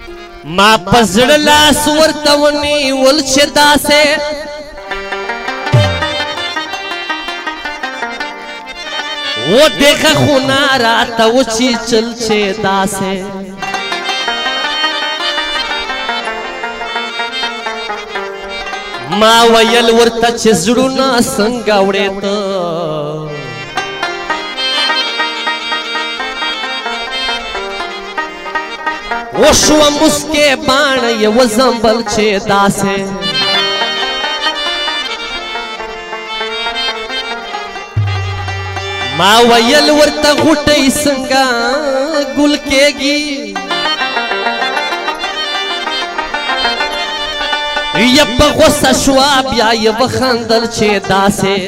ما پزړ لاس ورته ونیول چې داسې و دیکھا خونا راته وچیچل چې داسې ما ویل ورته چې زړونه څنګه وړېده وشوه مسکې باڼه یې وزمبل چې داسې ما ویل ورته غوټۍ څنګه ګل کېږي یا په غوسه شوه بیا یې وخندل چې داسې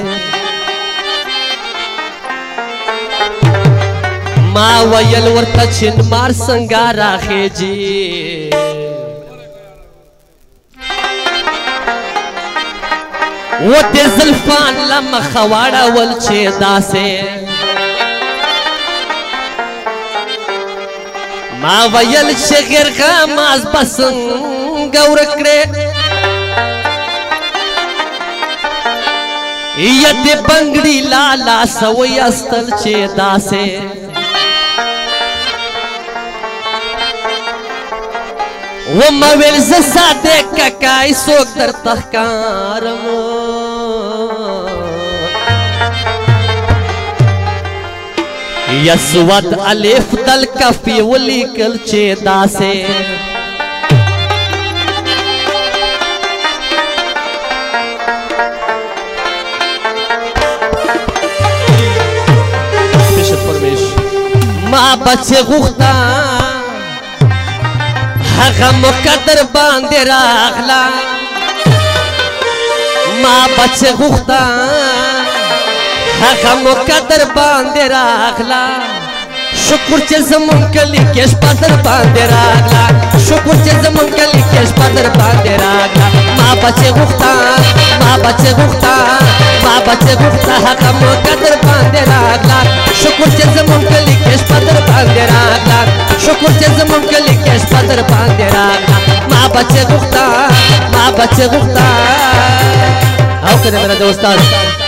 ما ویل ورته چې مار څنګه راخېجي و دې زلفان له مخه واړول چې داسې ما ویل چې غیرغماز به څنګه ورک کړې یا دې بنګړي لالا سوی استل چې داسې و ما ویل زه ساده ککای څوک درته ښکارم یا سواد الف دل کفی ولیکل چې داسې ما بچه غوښتا هغه مقدر باندې راغلا ما بچه غوښتا هغه مقدر باندې راغلا شکر چې زمون کلی کې شپه در باندې راغلا شکر چې زمون کلی کې شپه در باندې راغلا ما بچه غوښتا ما بچه غوښتا ما بچه غوښتا هغه مقدر باندې راغلا شکر چې زمون کلی کې شپه در باندې راغلا شکر چې زمون کلی کې شپه در باندې راغلا ما بچه غوښتا ما بچه غوښتا او کنه میرا دوستان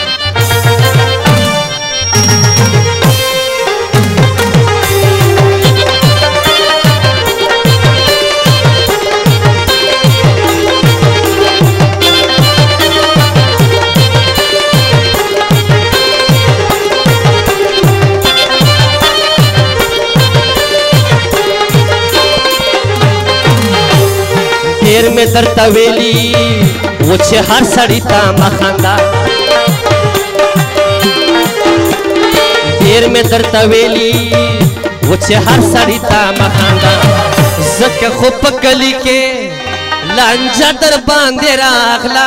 ډېر مې درته ویلي و چې هر سړي ته مه خندا ډېر مې درته ویلي و چې هر سړي ته مه خندا ځکه خو په کلي کې لانجه در باندې راغله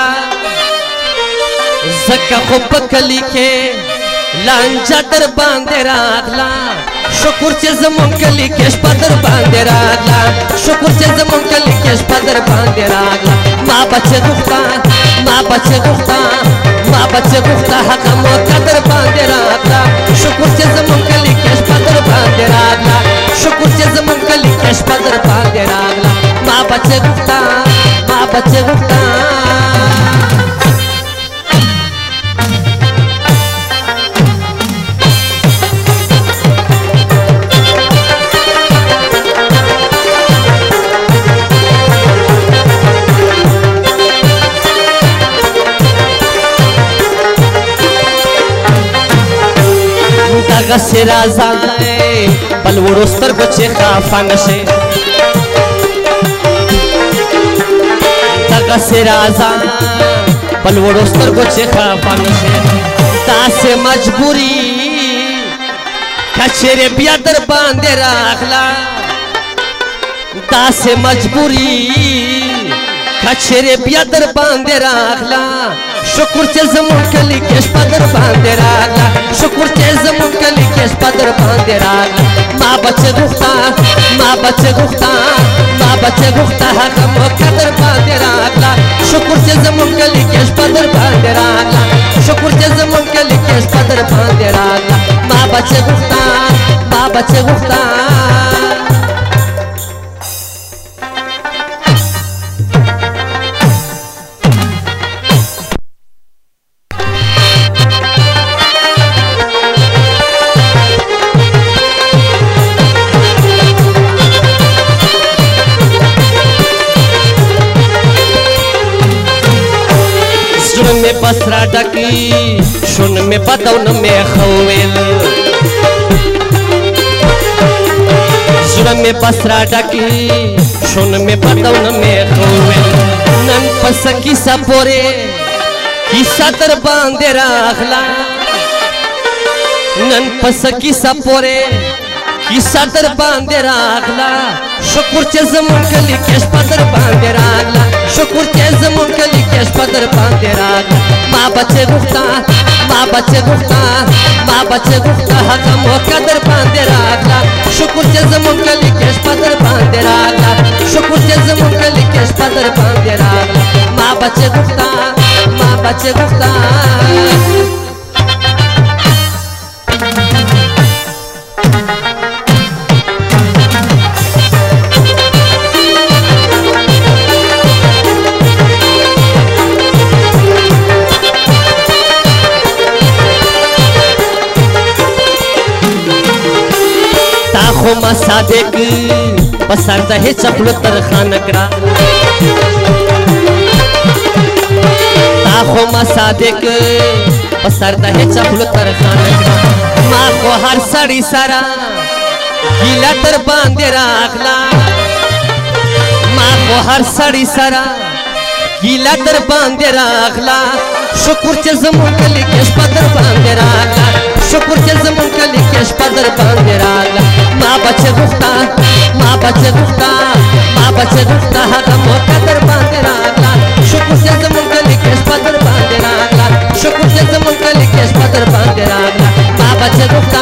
ځکه خو په کلي کې لانجه در باندې راغله شکر چې زمون کلی کې شپه در باندې راغلا شکر چې زمون کلی کې شپه در باندې راغلا ما بچه غوښتا ما بچه غوښتا ما بچه غوښتا هغه موقع در باندې راغلا شکر چې زمون کلی کې شپه در باندې راغلا شکر چې زمون کلی کې شپه در باندې راغلا ما بچه غوښتا ما بچه غوښتا دغه سي رازا بل وړو سترګو چې خفه نشي دغه سي رازا بل وړو سترګو چې خفه نشي داسې مجبوري که چیرې بیا در باندې راغلا داسې مجبوري که چیرې بیا در باندې راغلا شکر چې زمون کلی کې شپه در باندې راغلا شکر چې زمون کلی کې شپه در باندې راغلا ما بچه غوښتا ما بچه غوښتا ما بچه غوښتا هغه موقع در باندې راغلا شکر چې زمون کلی کې شپه در باندې راغلا شکر چې زمون کلی کې شپه در باندې راغلا ما بچه غوښتا ما بچه غوښتا شون می بدون می خویل زړه می بسرا ډکی شون می بدون می خویل نن پس کیسه پورې کیسه در باندې راغلا نن پس کیسه پورې کیسه در باندې راغلا شکر چې زمون کلی کې شپه در باندې راغلا شکر چې زمون کلی کې شپه در باندې راغلا ما بچه غوښتا هغه موقع در باندې راغلا شکر چې زمون کلی کې شپه در باندې راغلا شکر چې زمون کلی کې شپه در باندې راغلا ما بچه غوښتا خو ما صادق پسر ده چپلو تر خانکرا تا خو ما صادق پسر ده چپلو تر خانکرا ما خو هر سړی سره ګیله تر باندې راغلا ما خو هر سړی سره ګیله تر باندې راغلا شکر چې زمون کلی کې شپه در باندې راغلا شکر چې زمون کلی کې شپه در باندې راغلا ما بچه غوښتا هغه موقع در باندې راغلا شکر چې زمون کلی کې شپه در باندې راغلا شکر چې زمون کلی کې شپه در باندې راغلا ما بچه غوښتا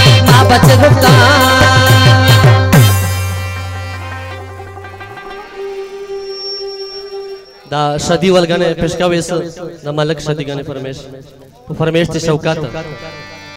دا شادی ولګنه پېښ کاوي د ملک شادی غنه فرمیش تی شوکات